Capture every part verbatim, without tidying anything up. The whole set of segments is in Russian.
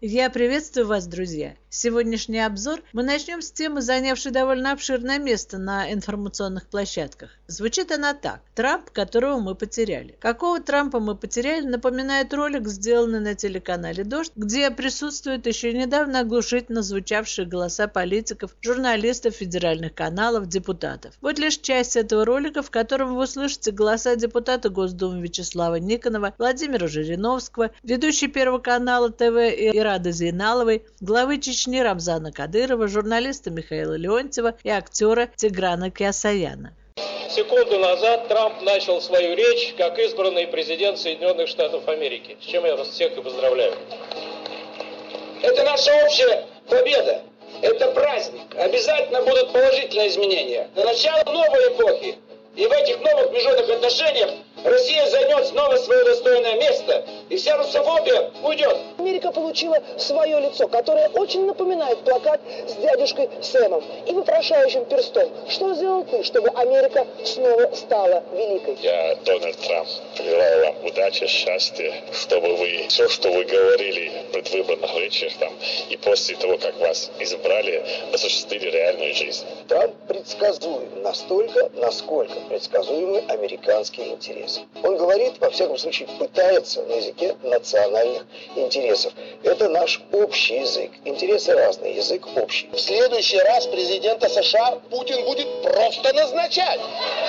Я приветствую вас, друзья! Сегодняшний обзор мы начнем с темы, занявшей довольно обширное место на информационных площадках. Звучит она так. Трамп, которого мы потеряли. Какого Трампа мы потеряли, напоминает ролик, сделанный на телеканале «Дождь», где присутствуют еще недавно оглушительно звучавшие голоса политиков, журналистов федеральных каналов, депутатов. Вот лишь часть этого ролика, в котором вы услышите голоса депутата Госдумы Вячеслава Никонова, Владимира Жириновского, ведущей Первого канала ТВ Ирады Зейналовой, главы Чечни Рамзана Кадырова, журналиста Михаила Леонтьева и актера Тиграна Кеосаяна. Секунду назад Трамп начал свою речь как избранный президент Соединенных Штатов Америки, с чем я вас всех и поздравляю. Это наша общая победа, это праздник. Обязательно будут положительные изменения. На начало новой эпохи. И в этих новых международных отношениях Россия займет снова свое достойное место, и вся русофобия уйдет. Америка получила свое лицо, которое очень напоминает плакат с дядюшкой Сэмом и вопрошающим перстом. Что сделал ты, чтобы Америка снова стала великой? Я, Дональд Трамп, желаю вам удачи, счастья, чтобы вы все, что вы говорили в предвыборных речах там, и после того, как вас избрали, осуществили реальную жизнь. Трамп предсказуем настолько, насколько предсказуемы американские интересы. Он говорит, во всяком случае, пытается на языке национальных интересов. Это наш общий язык. Интересы разные, язык общий. В следующий раз президента США Путин будет просто назначать.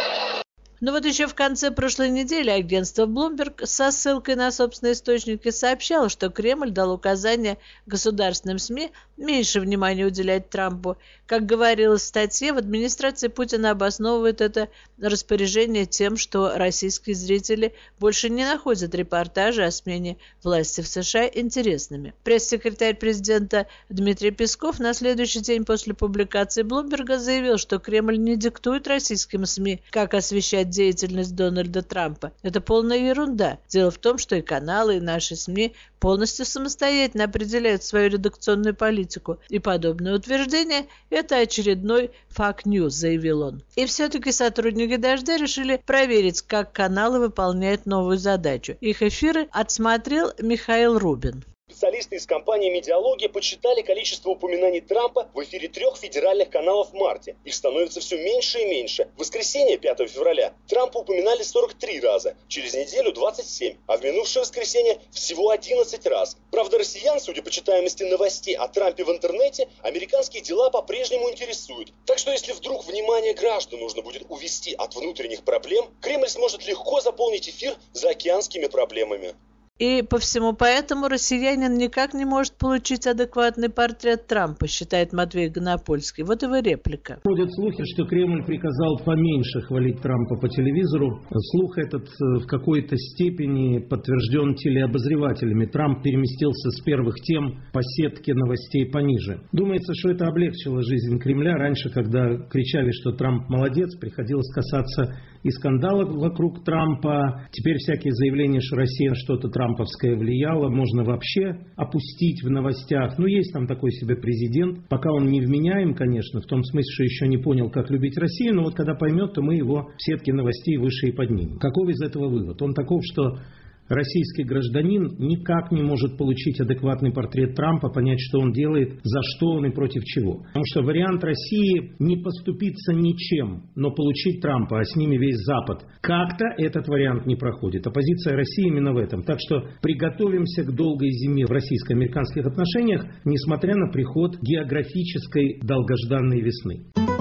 Но вот еще в конце прошлой недели агентство Bloomberg со ссылкой на собственные источники сообщало, что Кремль дал указание государственным СМИ меньше внимания уделять Трампу. Как говорилось в статье, в администрации Путина обосновывают это распоряжение тем, что российские зрители больше не находят репортажи о смене власти в США интересными. Пресс-секретарь президента Дмитрий Песков на следующий день после публикации Bloomberg заявил, что Кремль не диктует российским СМИ, как освещать деятельность Дональда Трампа. Это полная ерунда. Дело в том, что и каналы, и наши СМИ полностью самостоятельно определяют свою редакционную политику. И подобное утверждение – это очередной фейк-ньюс, заявил он. И все-таки сотрудники «Дождя» решили проверить, как каналы выполняют новую задачу. Их эфиры отсмотрел Михаил Рубин. Специалисты из компании «Медиалогия» подсчитали количество упоминаний Трампа в эфире трех федеральных каналов в марте. Их становится все меньше и меньше. В воскресенье, пятого февраля, Трампа упоминали сорок три раза, через неделю двадцать семь, а в минувшее воскресенье всего одиннадцать раз. Правда, россиян, судя по читаемости новостей о Трампе в интернете, американские дела по-прежнему интересуют. Так что если вдруг внимание граждан нужно будет увести от внутренних проблем, Кремль сможет легко заполнить эфир заокеанскими проблемами. И по всему поэтому россиянин никак не может получить адекватный портрет Трампа, считает Матвей Гонопольский. Вот его реплика. Ходят слухи, что Кремль приказал поменьше хвалить Трампа по телевизору. Слух этот в какой-то степени подтвержден телеобозревателями. Трамп переместился с первых тем по сетке новостей пониже. Думается, что это облегчило жизнь Кремля. Раньше, когда кричали, что Трамп молодец, приходилось касаться и скандалов вокруг Трампа. Теперь всякие заявления, что Россия что-то трамповское влияла, можно вообще опустить в новостях. Ну, есть там такой себе президент. Пока он не вменяем, конечно, в том смысле, что еще не понял, как любить Россию, но вот когда поймет, то мы его в сетке новостей выше и поднимем. Каков из этого вывод? Он таков, что российский гражданин никак не может получить адекватный портрет Трампа, понять, что он делает, за что он и против чего. Потому что вариант России не поступиться ничем, но получить Трампа, а с ними весь Запад. Как-то этот вариант не проходит. А позиция России именно в этом. Так что приготовимся к долгой зиме в российско-американских отношениях, несмотря на приход географической долгожданной весны.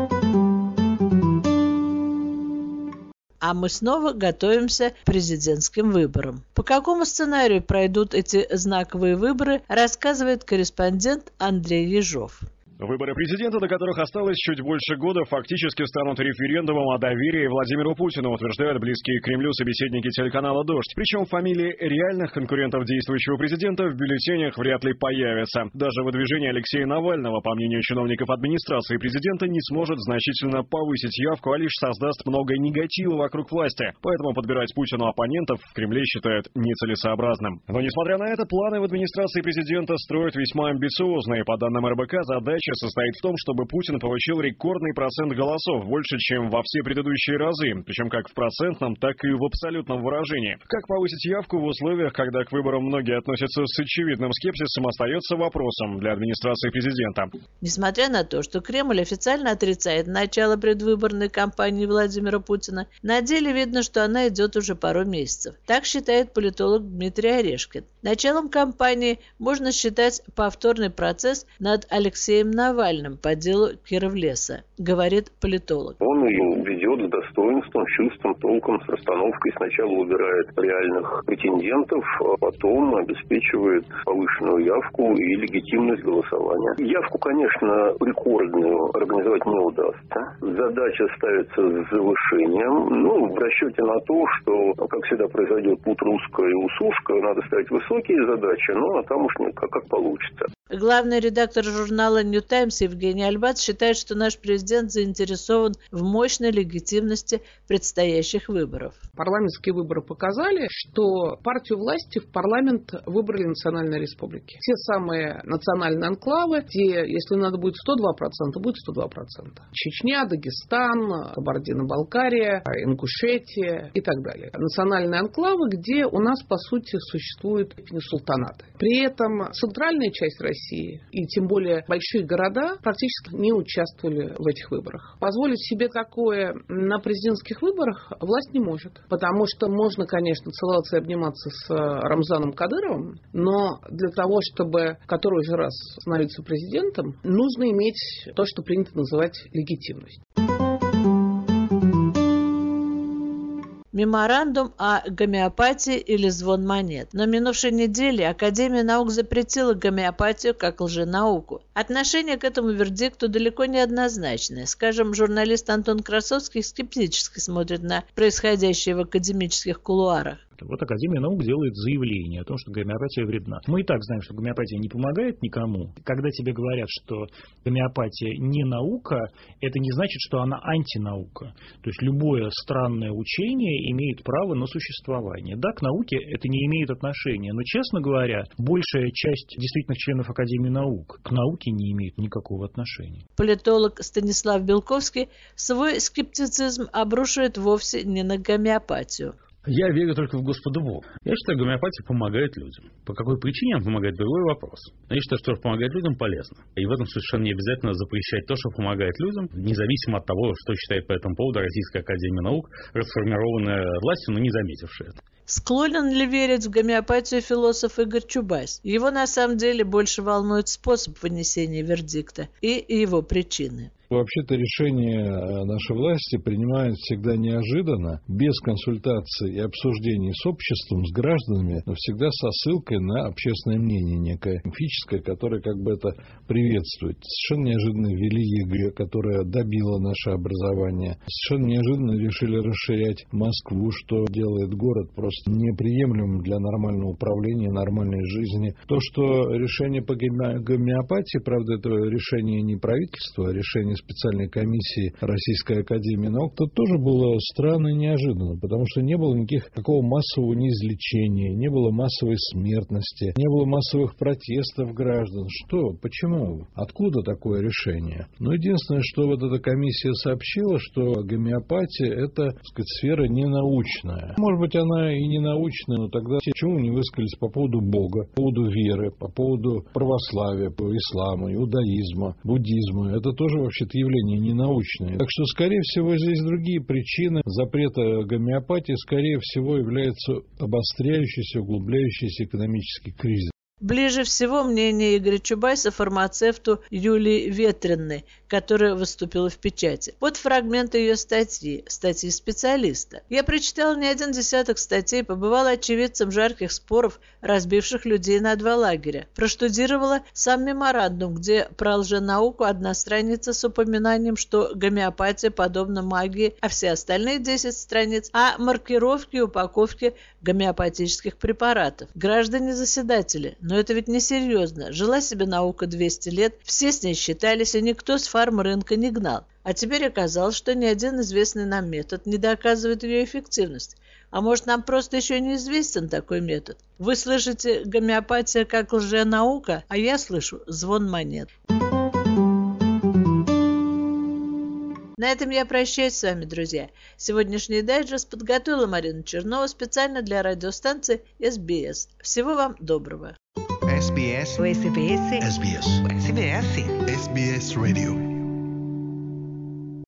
А мы снова готовимся к президентским выборам. По какому сценарию пройдут эти знаковые выборы, рассказывает корреспондент Андрей Ежов. Выборы президента, до которых осталось чуть больше года, фактически станут референдумом о доверии Владимиру Путину, утверждают близкие к Кремлю собеседники телеканала «Дождь». Причем фамилии реальных конкурентов действующего президента в бюллетенях вряд ли появятся. Даже выдвижение Алексея Навального, по мнению чиновников администрации президента, не сможет значительно повысить явку, а лишь создаст много негатива вокруг власти. Поэтому подбирать Путину оппонентов в Кремле считают нецелесообразным. Но несмотря на это, планы в администрации президента строят весьма амбициозные. По данным эр бэ ка, задача задача состоит в том, чтобы Путин получил рекордный процент голосов, больше, чем во все предыдущие разы, причем как в процентном, так и в абсолютном выражении. Как повысить явку в условиях, когда к выборам многие относятся с очевидным скепсисом, остается вопросом для администрации президента. Несмотря на то, что Кремль официально отрицает начало предвыборной кампании Владимира Путина, на деле видно, что она идет уже пару месяцев. Так считает политолог Дмитрий Орешкин. Началом кампании можно считать повторный процесс над Алексеем Навальным по делу Кировлеса, говорит политолог. Он ее ведет с достоинством, с чувством, толком, с расстановкой. Сначала выбирает реальных претендентов, а потом обеспечивает повышенную явку и легитимность голосования. Явку, конечно, рекордную организовать не удастся. Задача ставится с завышением. Ну, в расчете на то, что, как всегда, произойдет путь русская и усушка, надо ставить высокие задачи, ну, а там уж как, как получится. Главный редактор журнала New Times Евгений Альбац считает, что наш президент заинтересован в мощной легитимности предстоящих выборов. Парламентские выборы показали, что партию власти в парламент выбрали национальные республики. Те самые национальные анклавы, где, если надо будет сто два процента, будет сто два процента. Чечня, Дагестан, Кабардино-Балкария, Ингушетия и так далее. Национальные анклавы, где у нас, по сути, существуют султанаты. При этом центральная часть России и тем более большие города практически не участвовали в этих выборах. Позволить себе такое на президентских выборах власть не может. Потому что можно, конечно, целоваться и обниматься с Рамзаном Кадыровым, но для того, чтобы который же раз становиться президентом, нужно иметь то, что принято называть легитимность. Меморандум о гомеопатии или звон монет. Но минувшей неделе Академия наук запретила гомеопатию как лженауку. Отношение к этому вердикту далеко не однозначное. Скажем, журналист Антон Красовский скептически смотрит на происходящее в академических кулуарах. Вот Академия наук делает заявление о том, что гомеопатия вредна. Мы и так знаем, что гомеопатия не помогает никому. Когда тебе говорят, что гомеопатия не наука, это не значит, что она антинаука. То есть любое странное учение имеет право на существование. Да, к науке это не имеет отношения, но, честно говоря, большая часть действительных членов Академии наук к науке не имеет никакого отношения. Политолог Станислав Белковский свой скептицизм обрушивает вовсе не на гомеопатию. Я верю только в Господа Бога. Я считаю, гомеопатия помогает людям. По какой причине она помогает, другой вопрос. Но я считаю, что помогает людям полезно. И в этом совершенно не обязательно запрещать то, что помогает людям, независимо от того, что считает по этому поводу Российская Академия Наук, расформированная властью, но не заметившая это. Склонен ли верить в гомеопатию философ Игорь Чубайс? Его на самом деле больше волнует способ вынесения вердикта и его причины. Вообще-то решение нашей власти принимают всегда неожиданно, без консультаций и обсуждений с обществом, с гражданами, но всегда со ссылкой на общественное мнение некое мифическое, которое как бы это приветствует. Совершенно неожиданно ввели ЕГЭ, которое добило наше образование. Совершенно неожиданно решили расширять Москву, что делает город просто неприемлемым для нормального управления, нормальной жизни. То, что решение по гомеопатии, правда, это решение не правительства, а решение специальной комиссии Российской Академии Наук, то тоже было странно и неожиданно, потому что не было никаких какого массового неизлечения, не было массовой смертности, не было массовых протестов граждан. Что? Почему? Откуда такое решение? Ну, единственное, что вот эта комиссия сообщила, что гомеопатия – это, так сказать, сфера ненаучная. Может быть, она и не научная, но тогда почему не высказались по поводу Бога, по поводу веры, по поводу православия, по ислама, иудаизма, буддизма? Это тоже вообще явление ненаучное. Так что, скорее всего, здесь другие причины. Запрета гомеопатии, скорее всего, является обостряющийся, углубляющийся экономический кризис. Ближе всего мнение Игоря Чубайса фармацевту Юлии Ветренной, которая выступила в печати. Вот фрагмент ее статьи, статьи специалиста. Я прочитала не один десяток статей, побывала очевидцем жарких споров, разбивших людей на два лагеря. Проштудировала сам меморандум, где про лженауку одна страница с упоминанием, что гомеопатия подобна магии, а все остальные десять страниц о маркировке и упаковке гомеопатических препаратов. Граждане-заседатели, но это ведь несерьезно. Жила себе наука двести лет, все с ней считались, и никто с фарм-рынка не гнал. А теперь оказалось, что ни один известный нам метод не доказывает ее эффективность. А может, нам просто еще неизвестен такой метод? Вы слышите гомеопатия как лженаука, а я слышу звон монет. На этом я прощаюсь с вами, друзья. Сегодняшний дайджест подготовила Марина Чернова специально для радиостанции эс би эс. Всего вам доброго. эс би эс. эс би эс. эс би эс. эс би эс. эс би эс Radio.